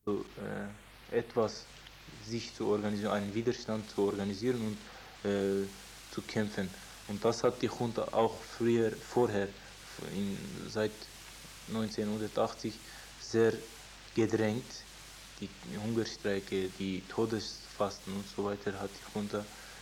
so, etwas sich zu organisieren, einen Widerstand zu organisieren und zu kämpfen. Und das hat die Junta auch vorher, seit 1980 sehr gedrängt. Die Hungerstreike, die Todesfasten und so weiter hat die Junta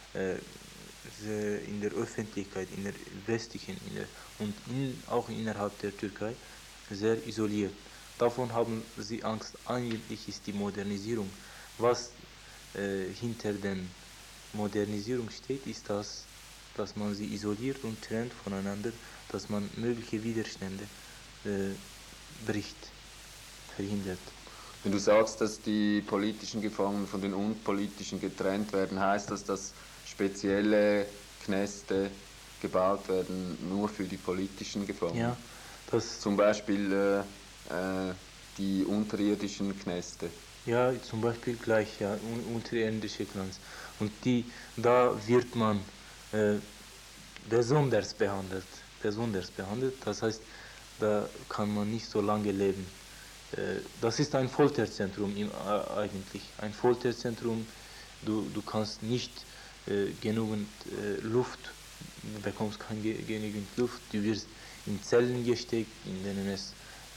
in der Öffentlichkeit, in der westlichen und auch innerhalb der Türkei sehr isoliert. Davon haben sie Angst. Eigentlich ist die Modernisierung. Was hinter der Modernisierung steht, ist das, dass man sie isoliert und trennt voneinander, dass man mögliche Widerstände bricht, verhindert. Wenn du sagst, dass die politischen Gefangenen von den unpolitischen getrennt werden, heißt das, dass spezielle Kneste gebaut werden, nur für die politischen Gefangenen? Ja, das zum Beispiel die unterirdischen Kneste. Ja, zum Beispiel gleich, ja, unterirdische Clans. Und da wird man besonders behandelt. Das heißt, da kann man nicht so lange leben. Das ist ein Folterzentrum eigentlich. Ein Folterzentrum, du kannst nicht genügend Luft, du bekommst genügend Luft, du wirst in Zellen gesteckt, in denen es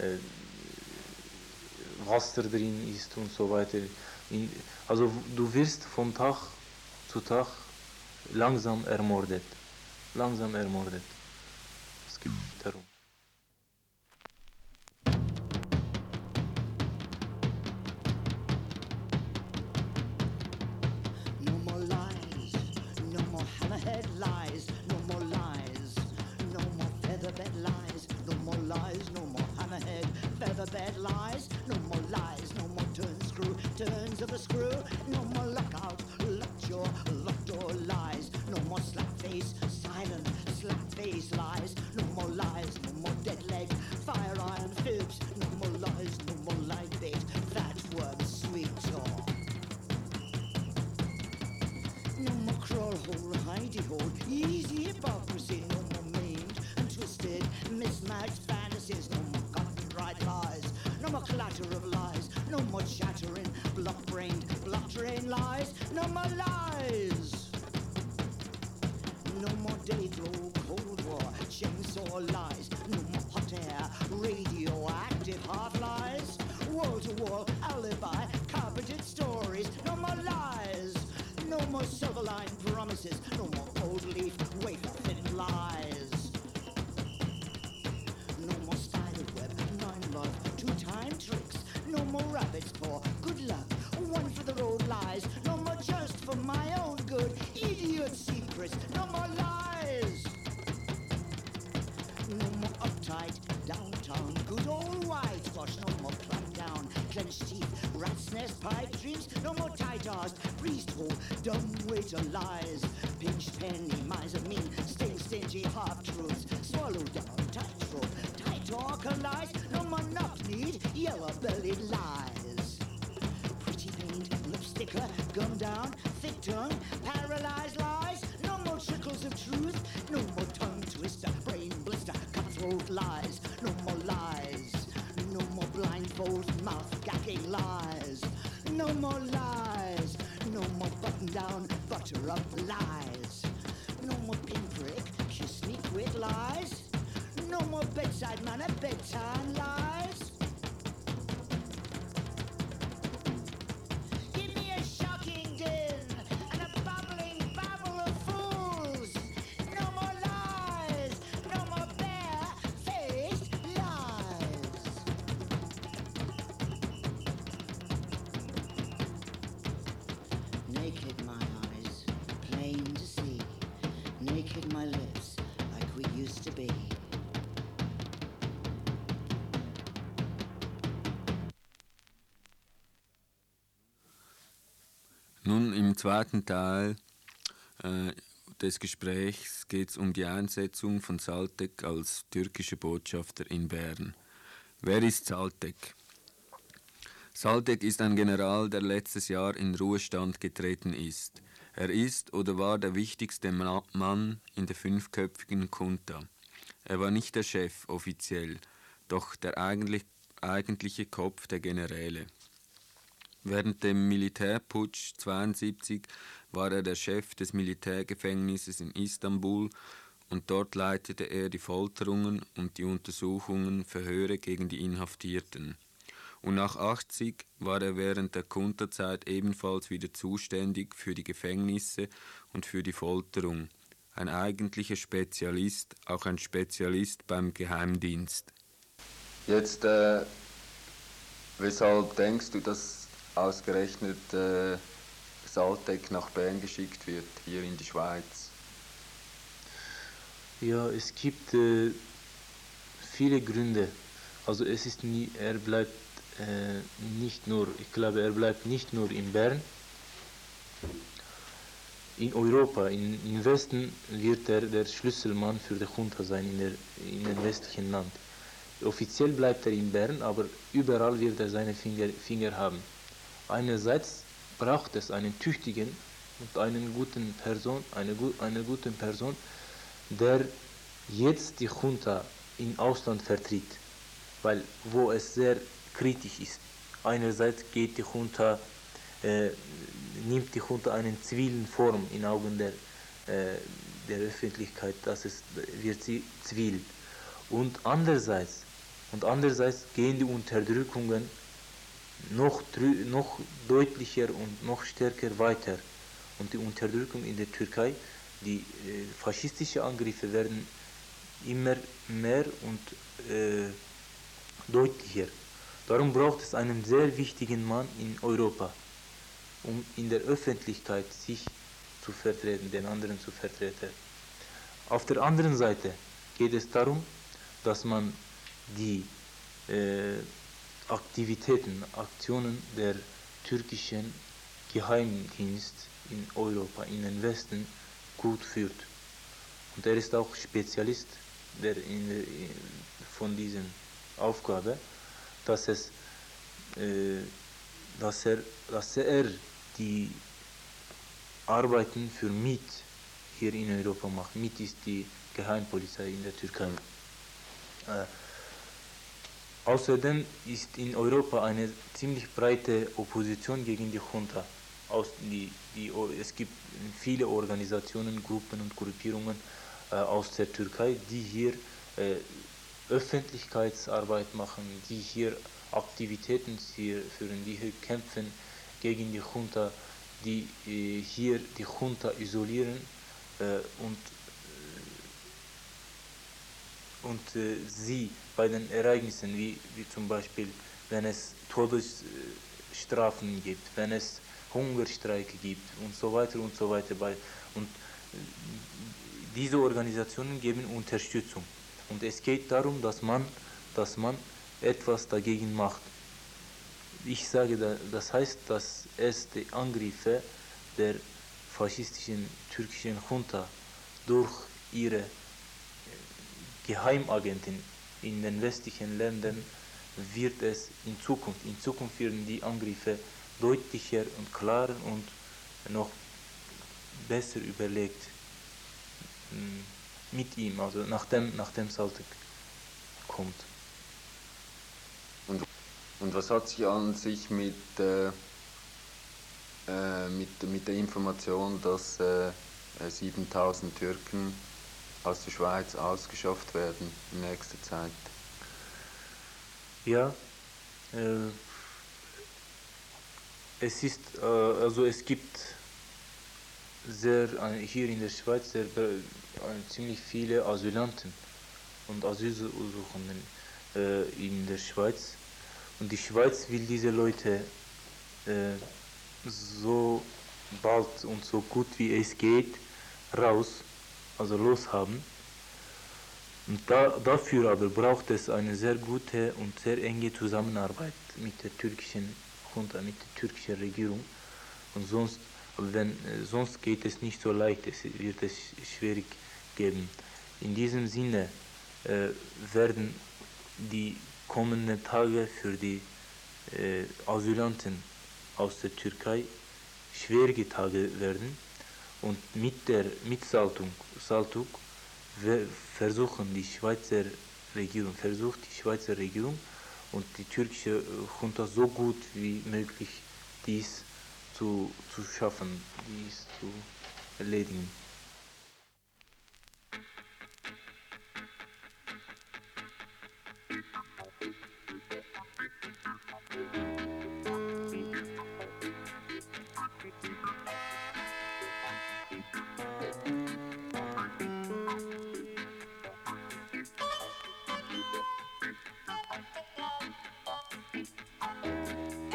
Wasser drin ist und so weiter. Also du wirst von Tag zu Tag langsam ermordet. Es geht darum. No more lies, no more hammerhead lies, no more lies, no more featherbed lies, no more lies, no more hammerhead, featherbed lies, no more lies, no more turns of the screw, no more lockout, lockjaw, locked door lies, no more slap-face, silent, slap-face lies, no more lies, no more dead leg, fire iron fibs, no more lies, no more light bait, fat worm, sweet talk. No more crawl hole, hidey hole, easy hypocrisy, no more maimed and twisted, mismatched fantasies, no more cotton-dried lies, no more clatter of lies, no more chattering, block-brained, block-trained lies, no more lies. No more day-glow, Cold War, chainsaw lies, no more hot air, radioactive half-lies, wall-to-wall alibi, carpeted stories, no more lies. No more silver-lined promises, no more old leaf, wafer-thin lies. No more spider web, 9 love, 2 time tricks, no more rabbit's paw, good luck, 1 for the road lies, no more just for my own good, idiot secrets, no more lies. No more uptight, downtown, good old whitewash, no more clamped down, clenched teeth, rat's nest pipe dreams, no more tight-arsed, priest-hole, dumb-waiter lies, pinched penny, miser mean, stingy half-truths, swallow down, tight-throat, tight-talker lies, no more knock-kneed, yellow-bellied lies. Pretty paint, lipsticker, gum down, thick tongue, paralyzed lies, no more trickles of truth, no more tongue twister, brain blister, cutthroat lies, no more lies, no more blindfold, mouth gagging lies, no more lies, no more button down, butter up lies, no more pinprick, kiss me quick lies, no more bedside manner, bedtime lies. Give me a shocking din and a bubbling babble of fools. No more lies, no more bare-faced lies. Naked my eyes, plain to see. Naked my lips, like we used to be. Nun, im zweiten Teil des Gesprächs geht es um die Einsetzung von Saltek als türkischer Botschafter in Bern. Wer ist Saltek? Saltek ist ein General, der letztes Jahr in Ruhestand getreten ist. Er ist oder war der wichtigste Mann in der 5-köpfigen Junta. Er war nicht der Chef offiziell, doch der eigentliche Kopf der Generäle. Während dem Militärputsch 1972 war er der Chef des Militärgefängnisses in Istanbul und dort leitete er die Folterungen und die Untersuchungen, Verhöre gegen die Inhaftierten. Und nach 80 war er während der Junta-Zeit ebenfalls wieder zuständig für die Gefängnisse und für die Folterung. Ein eigentlicher Spezialist, auch ein Spezialist beim Geheimdienst. Jetzt, weshalb denkst du, dass ausgerechnet Saltek nach Bern geschickt wird, hier in die Schweiz? Ja, es gibt viele Gründe. Also es ist nie, er bleibt nicht nur, ich glaube, er bleibt nicht nur in Bern. In Europa, im Westen wird er der Schlüsselmann für die Junta sein, in dem westlichen Land. Offiziell bleibt er in Bern, aber überall wird er seine Finger haben. Einerseits braucht es einen tüchtigen und eine gute Person, der jetzt die Junta im Ausland vertritt, weil wo es sehr kritisch ist. Einerseits geht die Junta, nimmt die Junta eine zivile Form in Augen der Öffentlichkeit, wird sie zivil. Und andererseits gehen die Unterdrückungen noch deutlicher und noch stärker weiter. Und die Unterdrückung in der Türkei, die faschistischen Angriffe werden immer mehr und deutlicher. Darum braucht es einen sehr wichtigen Mann in Europa, um in der Öffentlichkeit sich zu vertreten, den anderen zu vertreten. Auf der anderen Seite geht es darum, dass man die Aktionen der türkischen Geheimdienst in Europa, in den Westen, gut führt. Und er ist auch Spezialist von dieser Aufgabe, dass er die Arbeiten für MIT hier in Europa macht. MIT ist die Geheimpolizei in der Türkei. Außerdem ist in Europa eine ziemlich breite Opposition gegen die Junta. Es gibt viele Organisationen, Gruppen und Gruppierungen aus der Türkei, die hier Öffentlichkeitsarbeit machen, die hier Aktivitäten führen, die hier kämpfen gegen die Junta, die hier die Junta isolieren und sie bei den Ereignissen, wie zum Beispiel, wenn es Todesstrafen gibt, wenn es Hungerstreike gibt und so weiter und so weiter. Und diese Organisationen geben Unterstützung. Und es geht darum, dass man etwas dagegen macht. Ich sage, das heißt, dass es die Angriffe der faschistischen türkischen Junta durch ihre Geheimagenten in den westlichen Ländern wird es in Zukunft werden die Angriffe deutlicher und klarer und noch besser überlegt mit ihm, also nachdem Saltek kommt. Und was hat sich an sich mit der Information, dass 7000 Türken aus der Schweiz ausgeschafft werden in nächster Zeit? Ja, es gibt hier in der Schweiz ziemlich viele Asylanten und Asylsuchenden in der Schweiz. Und die Schweiz will diese Leute so bald und so gut wie es geht loshaben. Und dafür aber braucht es eine sehr gute und sehr enge Zusammenarbeit mit der türkischen Junta, mit der türkischen Regierung. Und sonst geht es nicht so leicht, wird es schwierig geben. In diesem Sinne werden die kommenden Tage für die Asylanten aus der Türkei schwierige Tage werden. Und mit Saltuk versucht die Schweizer Regierung und die türkische Junta so gut wie möglich dies zu schaffen, dies zu erledigen.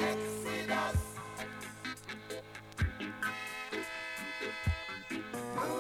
Move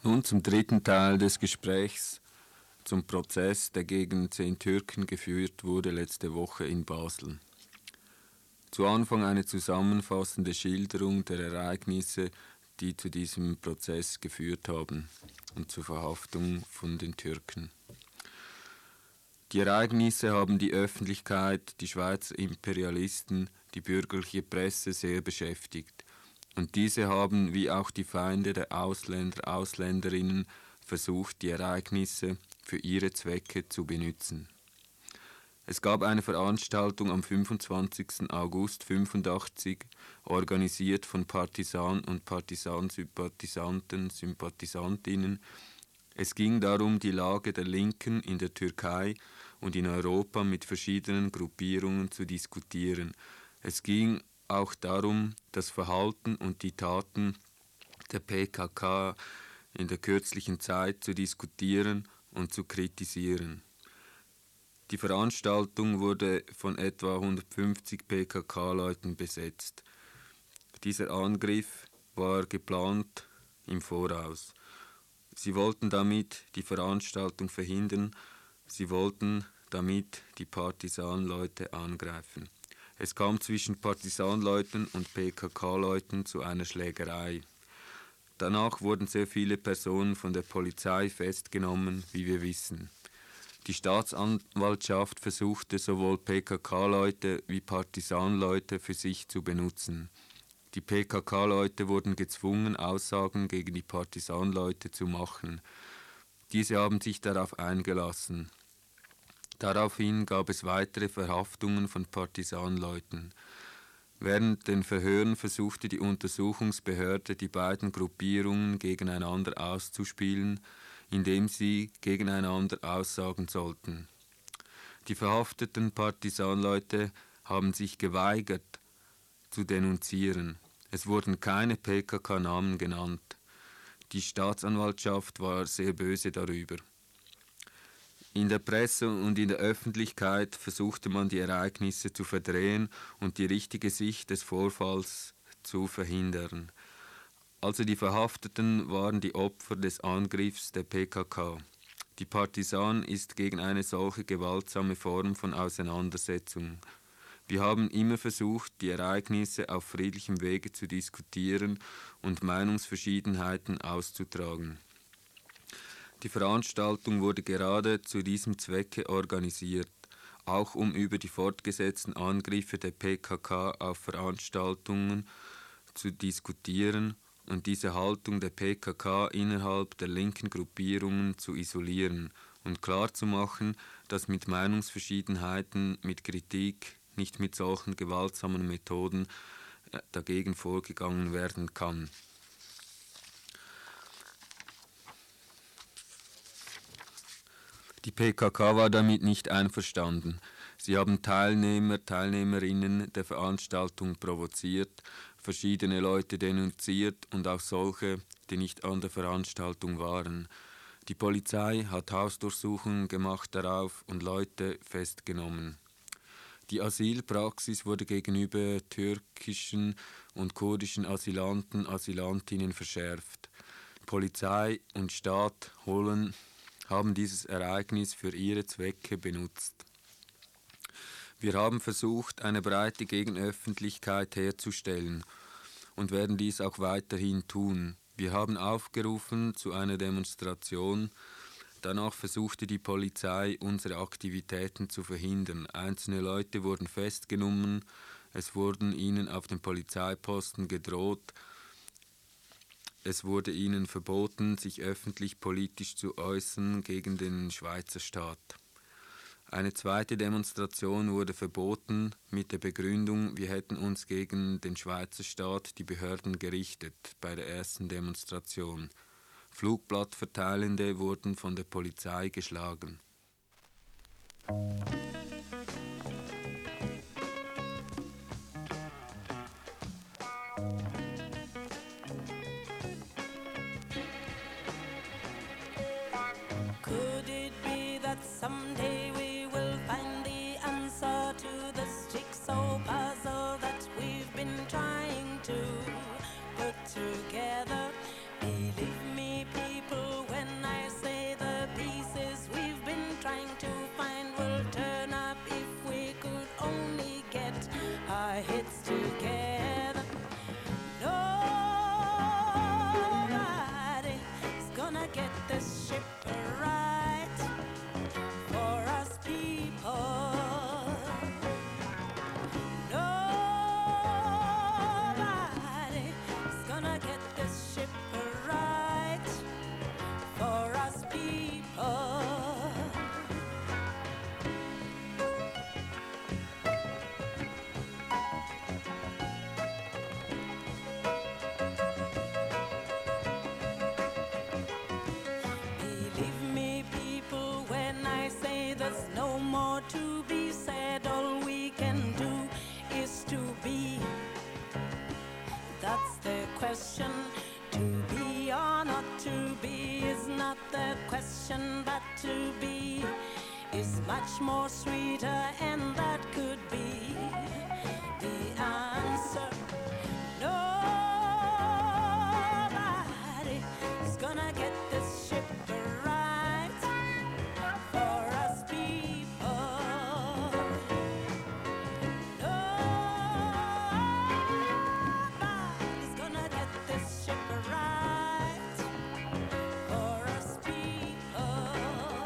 Nun zum dritten Teil des Gesprächs zum Prozess, der gegen 10 Türken geführt wurde letzte Woche in Basel. Zu Anfang eine zusammenfassende Schilderung der Ereignisse, die zu diesem Prozess geführt haben und zur Verhaftung von den Türken. Die Ereignisse haben die Öffentlichkeit, die Schweizer Imperialisten, die bürgerliche Presse sehr beschäftigt. Und diese haben, wie auch die Feinde der Ausländer, Ausländerinnen, versucht, die Ereignisse für ihre Zwecke zu benützen. Es gab eine Veranstaltung am 25. August 1985, organisiert von Partisanen und Partisansympathisanten, Sympathisantinnen. Es ging darum, die Lage der Linken in der Türkei und in Europa mit verschiedenen Gruppierungen zu diskutieren. Es ging auch darum, das Verhalten und die Taten der PKK in der kürzlichen Zeit zu diskutieren und zu kritisieren. Die Veranstaltung wurde von etwa 150 PKK-Leuten besetzt. Dieser Angriff war geplant im Voraus. Sie wollten damit die Veranstaltung verhindern, sie wollten damit die Partisanleute angreifen. Es kam zwischen Partisanleuten und PKK-Leuten zu einer Schlägerei. Danach wurden sehr viele Personen von der Polizei festgenommen, wie wir wissen. Die Staatsanwaltschaft versuchte sowohl PKK-Leute wie Partisanleute für sich zu benutzen. Die PKK-Leute wurden gezwungen, Aussagen gegen die Partisanleute zu machen. Diese haben sich darauf eingelassen. Daraufhin gab es weitere Verhaftungen von Partisanleuten. Während den Verhören versuchte die Untersuchungsbehörde, die beiden Gruppierungen gegeneinander auszuspielen, indem sie gegeneinander aussagen sollten. Die verhafteten Partisanleute haben sich geweigert, zu denunzieren. Es wurden keine PKK-Namen genannt. Die Staatsanwaltschaft war sehr böse darüber. In der Presse und in der Öffentlichkeit versuchte man, die Ereignisse zu verdrehen und die richtige Sicht des Vorfalls zu verhindern. Also die Verhafteten waren die Opfer des Angriffs der PKK. Die Partisan ist gegen eine solche gewaltsame Form von Auseinandersetzung. Wir haben immer versucht, die Ereignisse auf friedlichem Wege zu diskutieren und Meinungsverschiedenheiten auszutragen. Die Veranstaltung wurde gerade zu diesem Zwecke organisiert, auch um über die fortgesetzten Angriffe der PKK auf Veranstaltungen zu diskutieren und diese Haltung der PKK innerhalb der linken Gruppierungen zu isolieren und klarzumachen, dass mit Meinungsverschiedenheiten, mit Kritik, nicht mit solchen gewaltsamen Methoden dagegen vorgegangen werden kann. Die PKK war damit nicht einverstanden. Sie haben Teilnehmerinnen der Veranstaltung provoziert, verschiedene Leute denunziert und auch solche, die nicht an der Veranstaltung waren. Die Polizei hat Hausdurchsuchungen gemacht darauf und Leute festgenommen. Die Asylpraxis wurde gegenüber türkischen und kurdischen Asylanten, Asylantinnen verschärft. Polizei und Staat haben dieses Ereignis für ihre Zwecke benutzt. Wir haben versucht, eine breite Gegenöffentlichkeit herzustellen und werden dies auch weiterhin tun. Wir haben aufgerufen zu einer Demonstration. Danach versuchte die Polizei, unsere Aktivitäten zu verhindern. Einzelne Leute wurden festgenommen, es wurden ihnen auf dem Polizeiposten gedroht, es wurde ihnen verboten, sich öffentlich politisch zu äußern gegen den Schweizer Staat. Eine zweite Demonstration wurde verboten mit der Begründung, wir hätten uns gegen den Schweizer Staat, die Behörden gerichtet bei der ersten Demonstration. Flugblattverteilende wurden von der Polizei geschlagen. Could it be that someday we will find the answer to this jigsaw puzzle that we've been trying to put together? Believe me, people, to be is much more sweeter, and that could be the answer. Nobody is gonna get this ship right for us people. Nobody's gonna get this ship right for us people.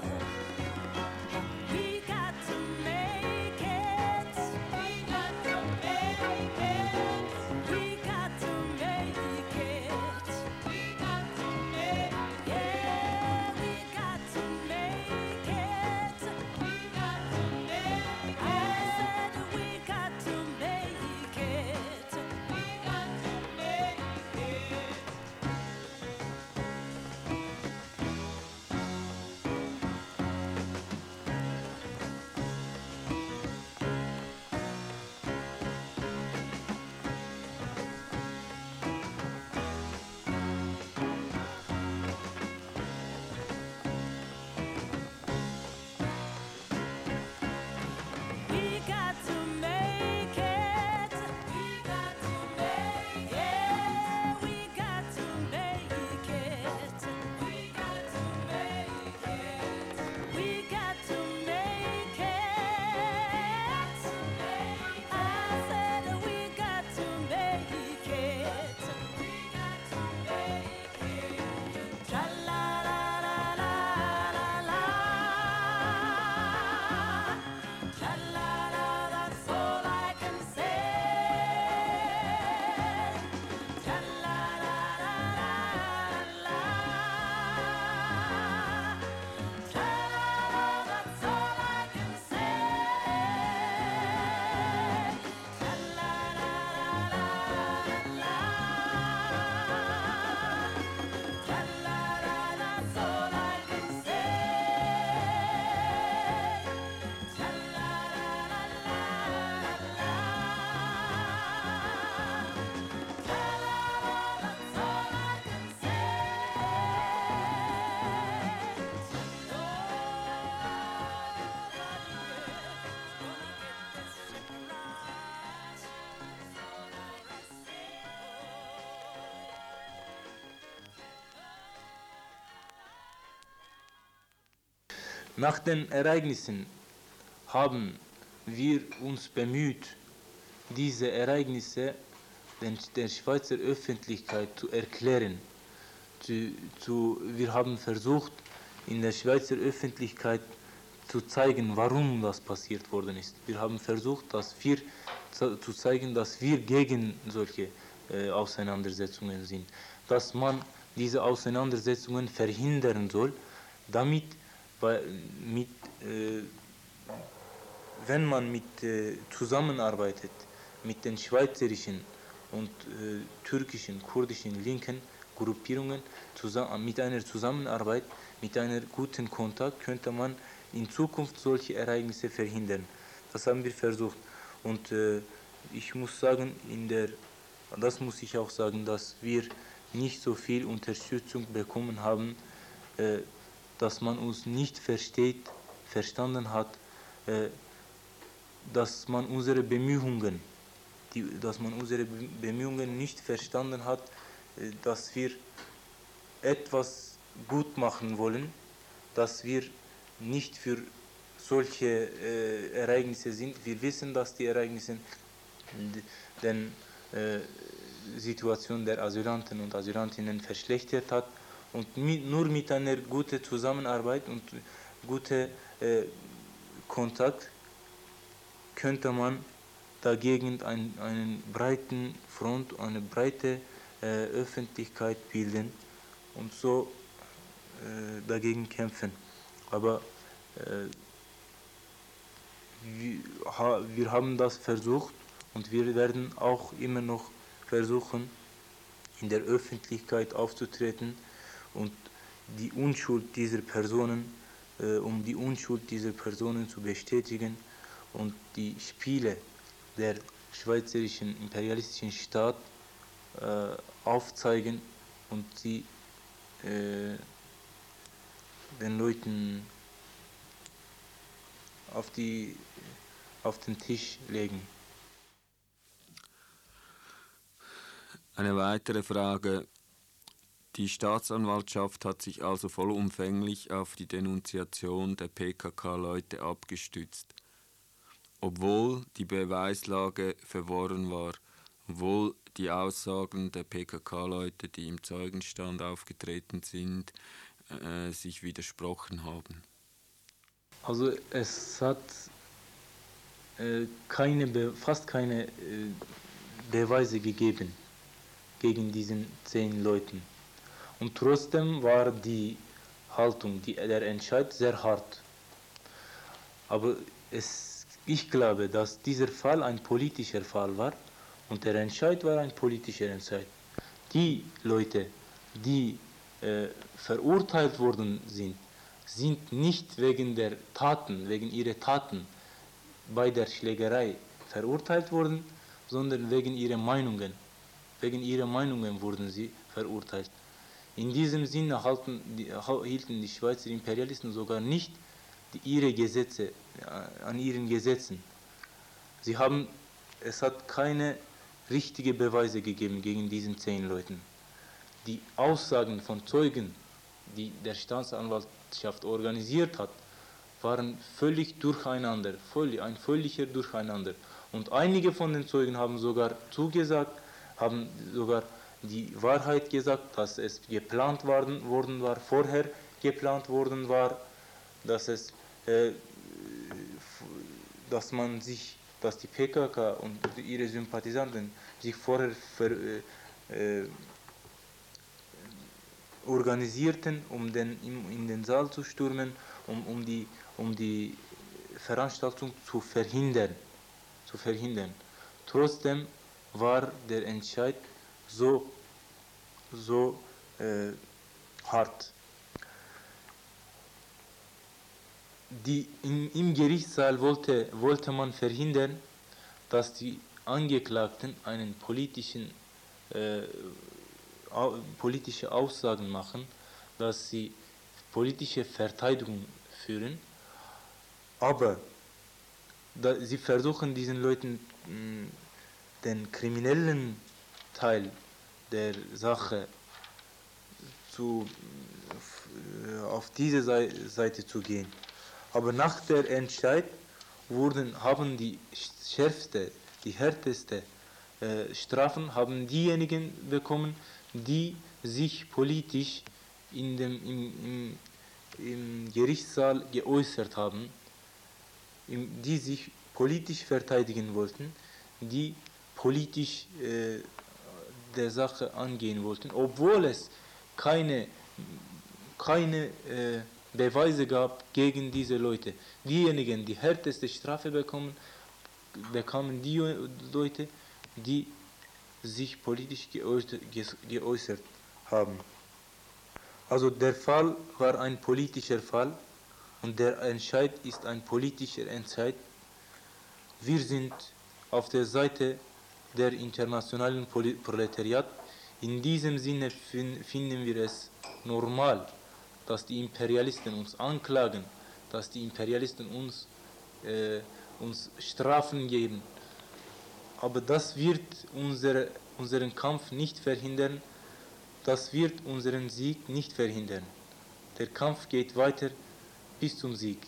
We got to make it. We got to make it. We got to make it. We got to make it. Yeah, we got to make it. We got to make it. I said we got to make it. We got to make it. We got to make it. We got to make it. We got to make it. We got to make it. We got to make it. I said we got to make it. We got to make it. Tra la la la la la la. La la la, that's all I can say. La la la la la la. La la la, that's all I can say. La la la la la la. La la la, that's all I can say. La la la la la la. La la la, that's all I can say. Nach den Ereignissen haben wir uns bemüht, diese Ereignisse der Schweizer Öffentlichkeit zu erklären. Wir haben versucht, in der Schweizer Öffentlichkeit zu zeigen, warum das passiert worden ist. Wir haben versucht, zu zeigen, dass wir gegen solche Auseinandersetzungen sind, dass man diese Auseinandersetzungen verhindern soll, damit wenn man zusammenarbeitet mit den schweizerischen und türkischen, kurdischen linken Gruppierungen, mit einer Zusammenarbeit, mit einer guten Kontakt, könnte man in Zukunft solche Ereignisse verhindern. Das haben wir versucht. Und ich muss sagen, das muss ich auch sagen, dass wir nicht so viel Unterstützung bekommen haben, dass man uns nicht verstanden hat, dass man unsere Bemühungen nicht verstanden hat, dass wir etwas gut machen wollen, dass wir nicht für solche Ereignisse sind. Wir wissen, dass die Ereignisse die Situation der Asylanten und Asylantinnen verschlechtert hat. Und nur mit einer guten Zusammenarbeit und gutem Kontakt könnte man dagegen einen breiten Front, eine breite Öffentlichkeit bilden und so dagegen kämpfen. Aber wir haben das versucht und wir werden auch immer noch versuchen, in der Öffentlichkeit aufzutreten und die Unschuld dieser Personen, um die Unschuld dieser Personen zu bestätigen und die Spiele der schweizerischen imperialistischen Staat aufzeigen und sie den Leuten auf den Tisch legen. Eine weitere Frage. Die Staatsanwaltschaft hat sich also vollumfänglich auf die Denunziation der PKK-Leute abgestützt, obwohl die Beweislage verworren war, obwohl die Aussagen der PKK-Leute, die im Zeugenstand aufgetreten sind, sich widersprochen haben. Also es hat fast keine Beweise gegeben gegen diesen 10 Leuten. Und trotzdem war die Haltung, der Entscheid sehr hart. Aber ich glaube, dass dieser Fall ein politischer Fall war und der Entscheid war ein politischer Entscheid. Die Leute, die verurteilt worden sind nicht wegen ihrer Taten bei der Schlägerei verurteilt worden, sondern wegen ihrer Meinungen. Wegen ihrer Meinungen wurden sie verurteilt. In diesem Sinne hielten die Schweizer Imperialisten sogar nicht an ihren Gesetzen. Es hat keine richtigen Beweise gegeben gegen diesen 10 Leuten. Die Aussagen von Zeugen, die der Staatsanwaltschaft organisiert hat, waren völlig durcheinander, ein völliger Durcheinander. Und einige von den Zeugen haben sogar haben sogar die Wahrheit gesagt, dass es geplant worden war, vorher geplant worden war, dass die PKK und ihre Sympathisanten sich vorher organisierten, um in den Saal zu stürmen, um die Veranstaltung zu verhindern. Trotzdem war der Entscheid so hart. Im Gerichtssaal wollte man verhindern, dass die Angeklagten politische Aussagen machen, dass sie politische Verteidigung führen, aber sie versuchen diesen Leuten den kriminellen Teil der Sache auf diese Seite zu gehen. Aber nach der Entscheid haben die härteste Strafen haben diejenigen bekommen, die sich politisch im Gerichtssaal geäußert haben, die sich politisch verteidigen wollten, die politisch der Sache angehen wollten, obwohl es keine Beweise gab gegen diese Leute. Diejenigen, die härteste Strafe bekamen die Leute, die sich politisch geäußert haben. Also der Fall war ein politischer Fall und der Entscheid ist ein politischer Entscheid. Wir sind auf der Seite der internationalen Proletariat. In diesem Sinne finden wir es normal, dass die Imperialisten uns anklagen, dass die Imperialisten uns Strafen geben. Aber das wird unseren Kampf nicht verhindern, das wird unseren Sieg nicht verhindern. Der Kampf geht weiter bis zum Sieg.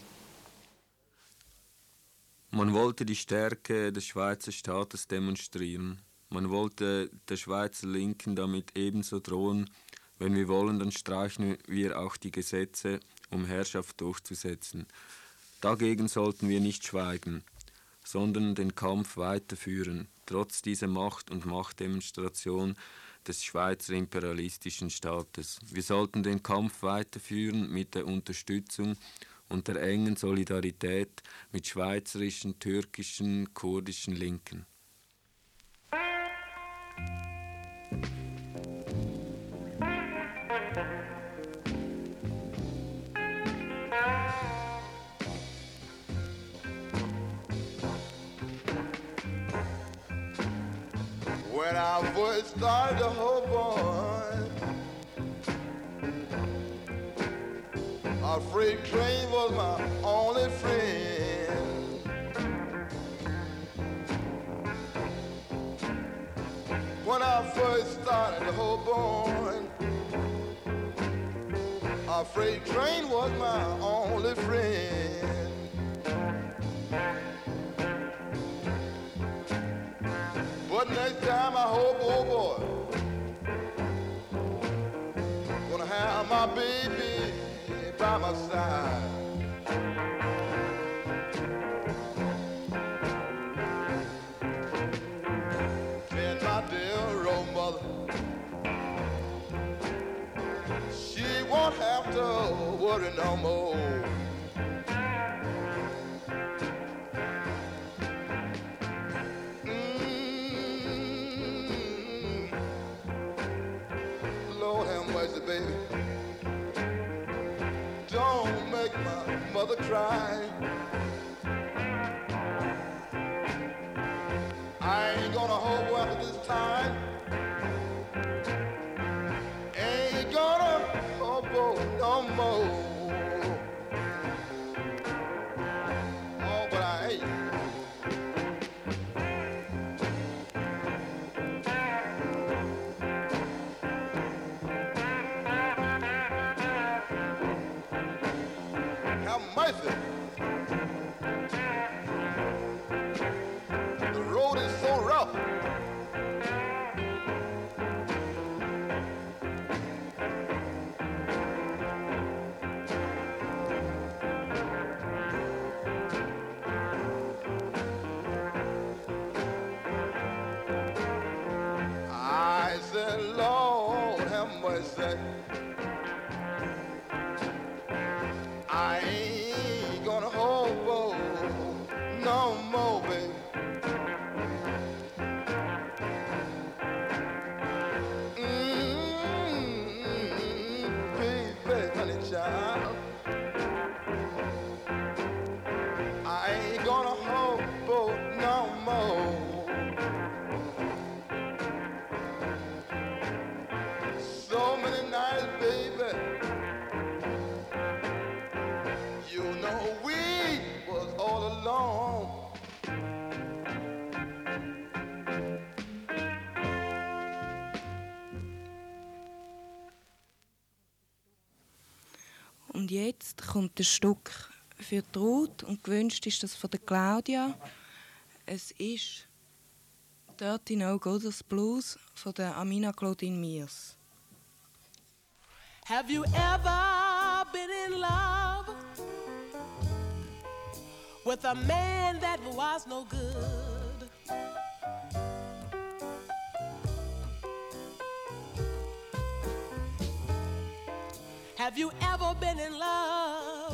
Man wollte die Stärke des Schweizer Staates demonstrieren. Man wollte der Schweizer Linken damit ebenso drohen: wenn wir wollen, dann streichen wir auch die Gesetze, um Herrschaft durchzusetzen. Dagegen sollten wir nicht schweigen, sondern den Kampf weiterführen, trotz dieser Macht- und Machtdemonstration des Schweizer imperialistischen Staates. Wir sollten den Kampf weiterführen mit der Unterstützung und der engen Solidarität mit schweizerischen, türkischen, kurdischen Linken. When I first started to hope on, a freight train was my only friend. when I first started the whole born. A freight train was my only friend. But next time I hope, oh boy, gonna have my baby by my side. And my dear old mother, she won't have to worry no more. Lord have mercy, baby. Don't make my mother cry. I ain't gonna hold after this time. Ain't gonna hobo no more. Oh, but I ain't. Have mercy. The road is so rough. I said, Lord, have mercy. I ain't gonna hobo no more, baby. Baby, honey child, I ain't gonna hobo no more. So many nights, baby, you know we was all alone. Und jetzt kommt ein Stück für die Ruth und gewünscht ist das von der Claudia. Es ist «Dirty No Goddess Blues» von der Amina Claudine Miers. Have you ever been in love with a man that was no good? Have you ever been in love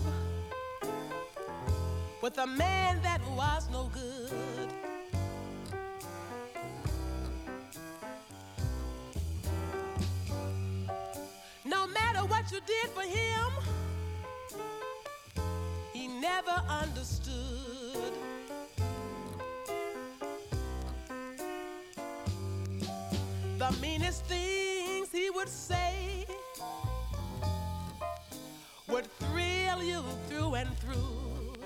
with a man that was no good? No matter what you did for him, he never understood. The meanest things he would say would thrill you through and through.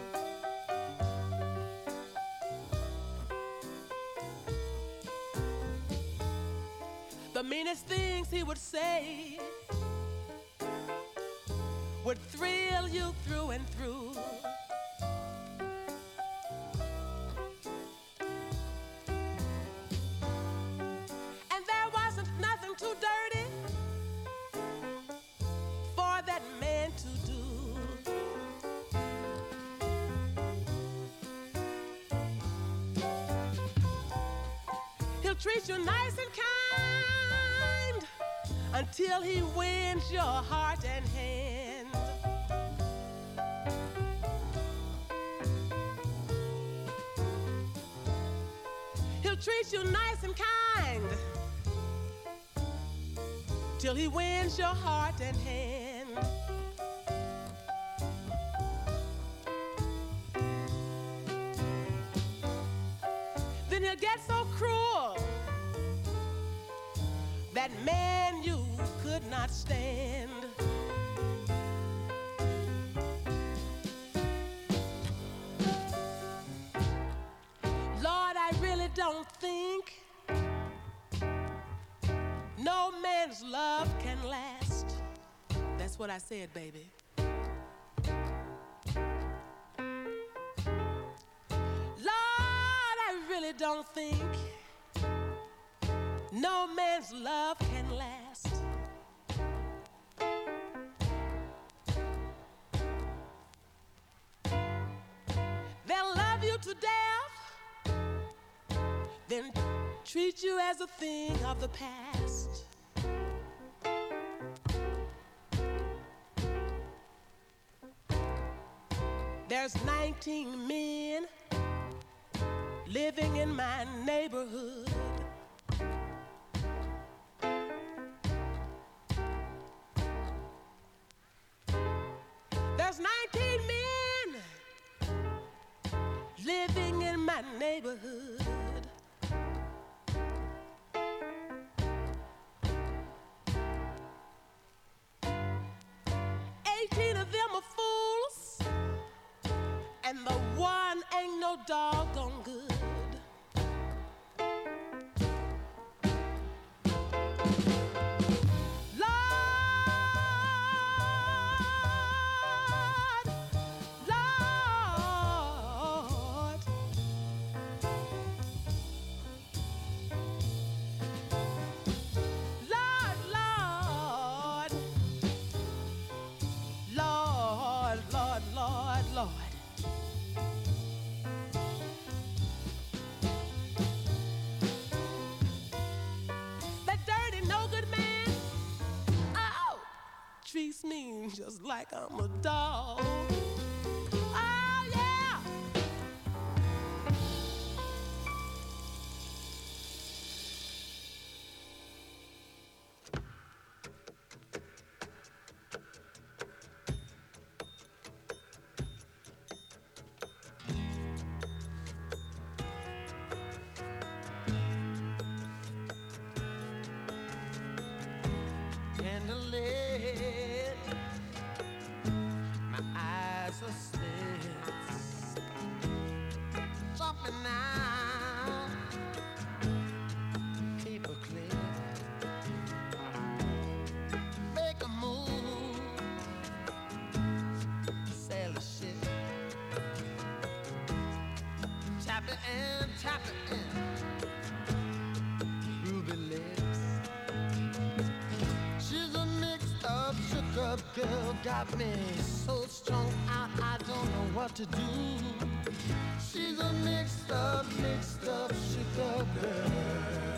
The meanest things he would say would thrill you through and through. And there wasn't nothing too dirty for that man to do. He'll treat you nice and kind until he wins your heart and hand. He'll treat you nice and kind till he wins your heart and hand. Then he'll get so cruel, that man you could not stand. Lord, I really don't think No man's love can last. That's what I said, baby. Lord, I really don't think no man's love can last. They'll love you to death, then treat you as a thing of the past. There's 19 men living in my neighborhood. There's 19 men living in my neighborhood. And the one ain't no doggone good. Lord, Lord, Lord, Lord, Lord, Lord, Lord. Treats me just like I'm a dog. Oh, yeah! Candlelit, my eyes are slits, jumping out, paper clip, make a move, sail a ship, tap it in, ruby lips. She's a mixed up, shook up girl, got me so strung out, I don't know what to do. She's a mixed up, shook up girl.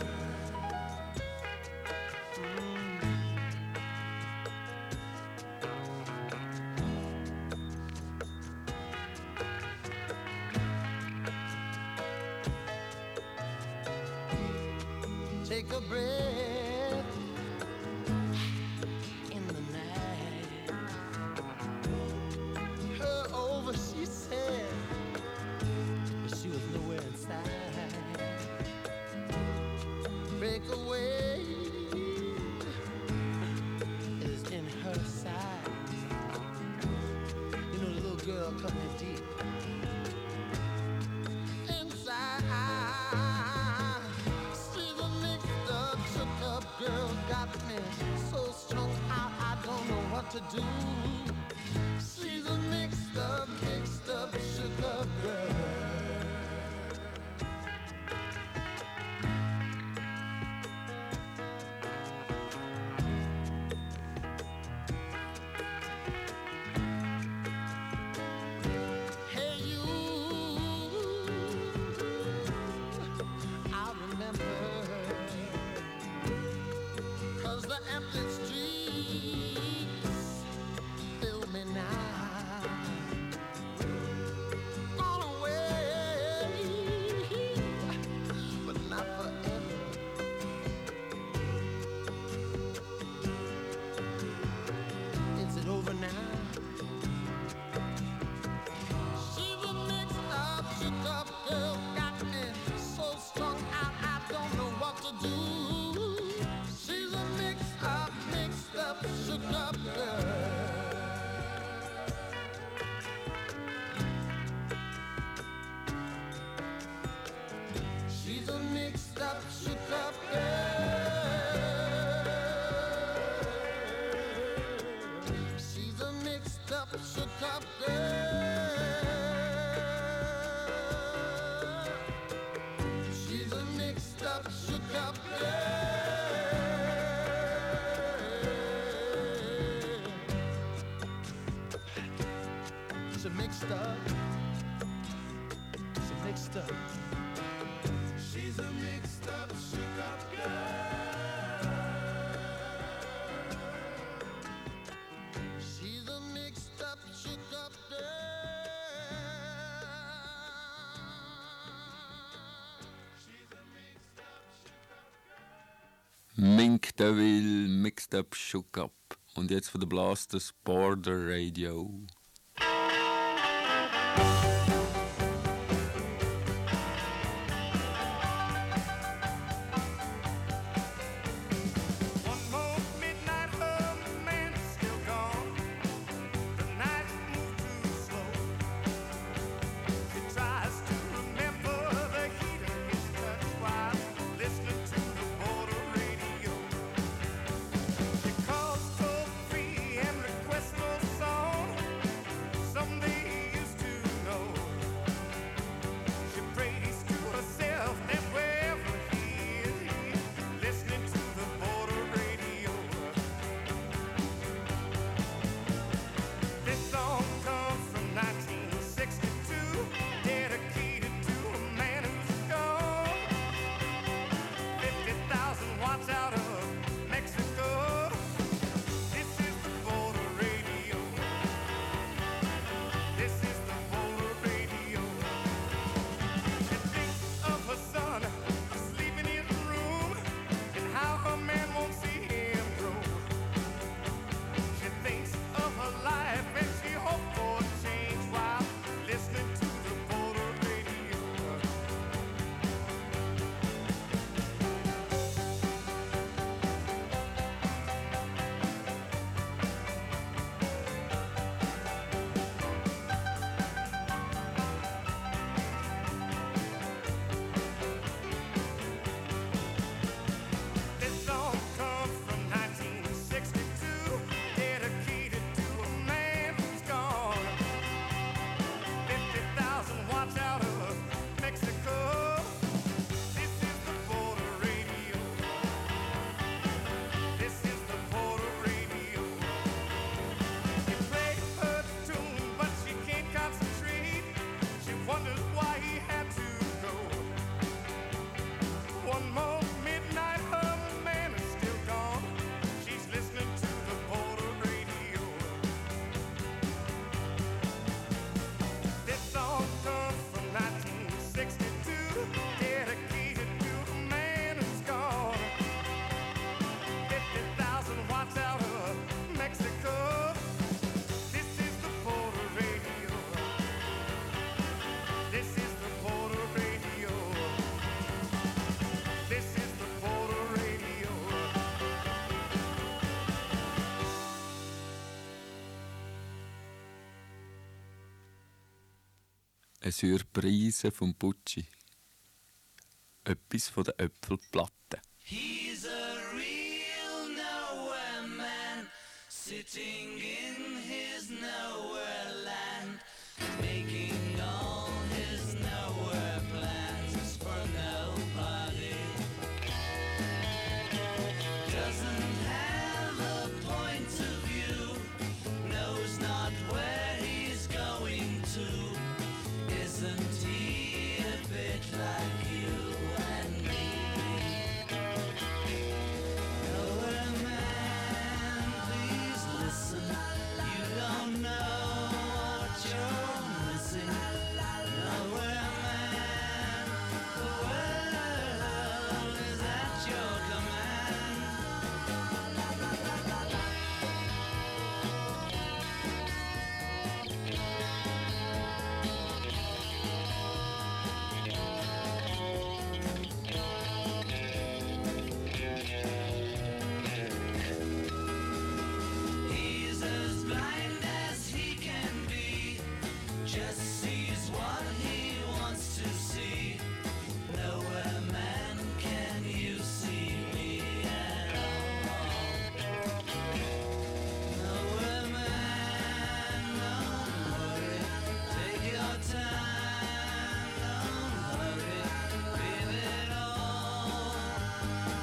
Take a breath in the night. Her over, she said, but she was nowhere inside. Breakaway is in her side. You know, the little girl coming deep inside. Girl got me so strung out, I don't know what to do. She's a mixed up, shook up girl. Hey you, I remember. The empty streets fill me now. Gone away, but not forever. Is it over now? She's a mixed up, shook up girl, got me so strung out, I don't know what to do. She's a mixed up, up girl. She's a mixed up. She's a mixed up. She's a mixed up, shook up girl. She's a mixed up, shook up girl. She's a mixed up, shook up girl. Mink Deville, Mixed Up, Shook Up. Und jetzt von der Blasters Border Radio. One more midnight, her man is still gone. The night moved too slow. She tries to remember the heat of his touch while listening to the border radio. She calls toll free and requests no song. Someday he used to know. She prays to herself that wherever he is, he's listening to the border radio. This song comes from 1962, dedicated to a man who's gone. 50,000 watts out of Mexico. This is the border radio. This is the border radio. She thinks of her son asleep in his room and how her man won't see him grow. She thinks of her life and she hopes for a change while listening to the border radio. This song comes from 1962, dedicated to a man who's gone. 50,000 watts out of Mexico. This is the border radio. This is the border radio. He plays her tune, but she can't concentrate. She wonders why he had to go. One more midnight, her man is still gone. She's listening to the border radio. This song comes from 1962, dedicated to a man who's gone. 50,000 watts out of Mexico. This is the border radio. This is the border radio. This is the border radio. Eine Surprise vom Pucci. Etwas von der Äpfelplatte. He's a real nowhere man, sitting in his nowhere land, making all his nowhere plans for nobody. Doesn't have a point of view, knows not where he's going to. Isn't he a bit like you and me? Nowhere man, please listen.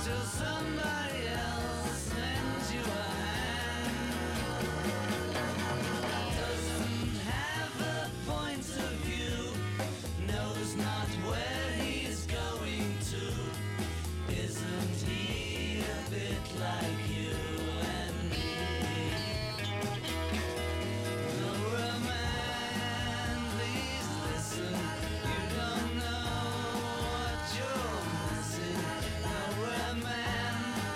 till somebody else lends you a hand. Doesn't have a point of view, knows not where he's going to. Isn't he a bit like you and me? Nora man, please listen. You don't know what you're missing. Nora man,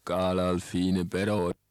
Gala al fine per ora.